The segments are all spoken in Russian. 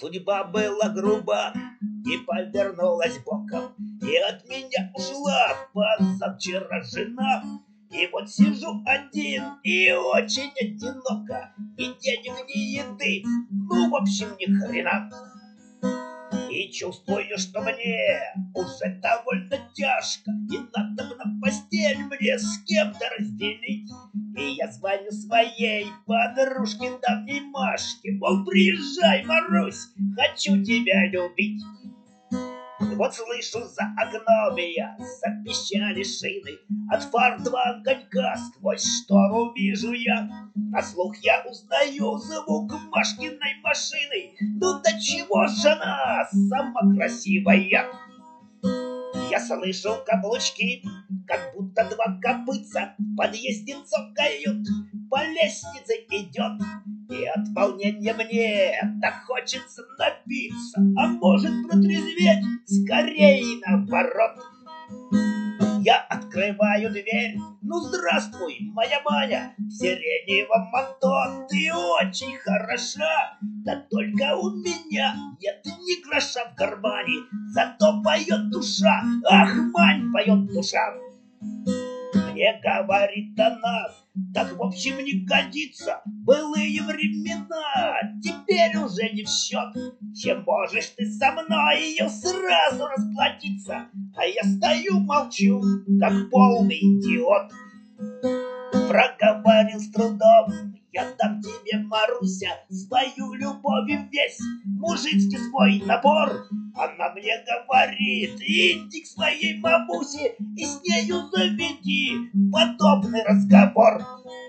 судьба была груба и повернулась боком, и от меня ушла позавчера жена. И вот сижу один и очень одиноко, ни денег, ни еды, ну, в общем, ни хрена. И чувствую, что мне уже довольно тяжко, и надо бы на постель мне с кем-то разделить. И я звоню своей подружке давней Машке, мол, приезжай, Марусь, хочу тебя любить. Вот слышу за окном я, запищали шины, от фар два огонька, сквозь штору вижу я. На слух я узнаю звук Машкиной машины. Ну до чего же она сама красивая? Я слышу каблучки, как будто два копытца в подъезде цокают, по лестнице идет. И от волнения мне так хочется напиться, а может протрезветь, скорее наоборот. Я открываю дверь. Ну, здравствуй, моя Маня, в сиреневом манто ты очень хороша. Да только у меня нет ни гроша в кармане, зато поет душа, ах, Мань, поет душа. Мне говорит она, так в общем не годится, былые времена теперь уже не в счет. Чем можешь ты со мной ее сразу расплатиться? А я стою, молчу, как полный идиот. Проговорил с трудом: я дам тебе, Маруся, свою любовь и весь мужицкий свой набор. Она мне говорит: иди к своей мамусе и с нею заведи подобный разговор.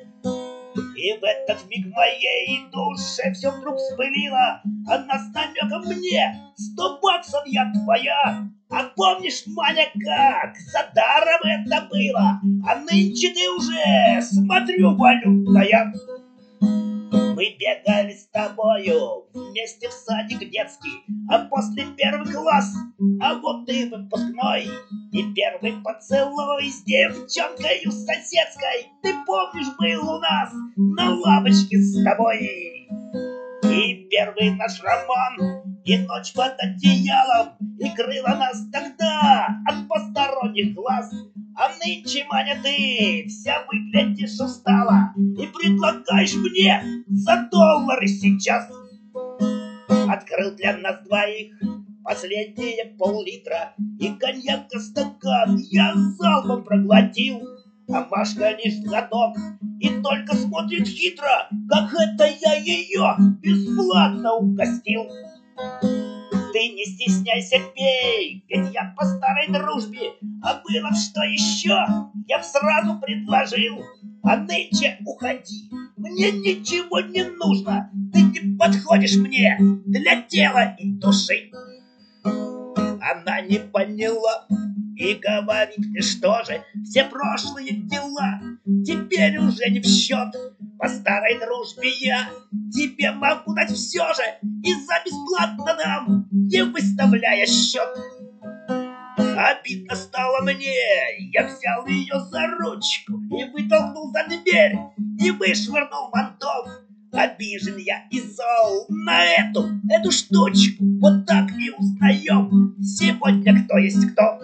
И в этот миг в моей душе все вдруг вспылило. Она с намеком мне: 100 баксов я твоя. А помнишь, Маня, как за даром это было? А нынче ты уже, смотрю, валютная. Мы бегали с тобою вместе в садик детский, а после первый класс, а вот и выпускной. И первый поцелуй с девчонкой соседской, ты помнишь, был у нас на лавочке с тобой. И первый наш роман, и ночь под одеялом, и крыла нас тогда от посторонних глаз. А нынче, Маня, ты вся выглядишь устала и предлагаешь мне за $1 сейчас. Открыл для нас двоих последние пол-литра, и коньяка стакан я залпом проглотил. А Машка лишь глоток и только смотрит хитро, как это я ее бесплатно угостил. Ты не стесняйся, пей, ведь я по старой дружбе, а было что еще, я б сразу предложил. А нынче уходи, мне ничего не нужно, ты не подходишь мне для тела и души. Она не поняла и говорит мне, что же все прошлые дела теперь уже не в счет. По старой дружбе я тебе могу дать все же, и за бесплатно дам, не выставляя счет. Обидно стало мне, я взял ее за ручку и вытолкнул за дверь, и вышвырнул мантов. Обижен я и зол на эту штучку. Вот так и узнаем сегодня, кто есть кто.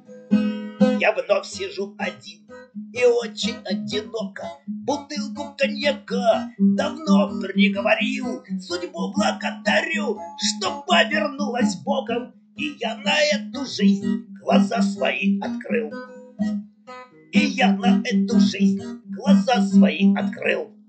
Я вновь сижу один и очень одиноко, бутылку коньяка давно приговорил. Судьбу благодарю, что повернулась боком, и я на эту жизнь глаза свои открыл. И я на эту жизнь глаза свои открыл.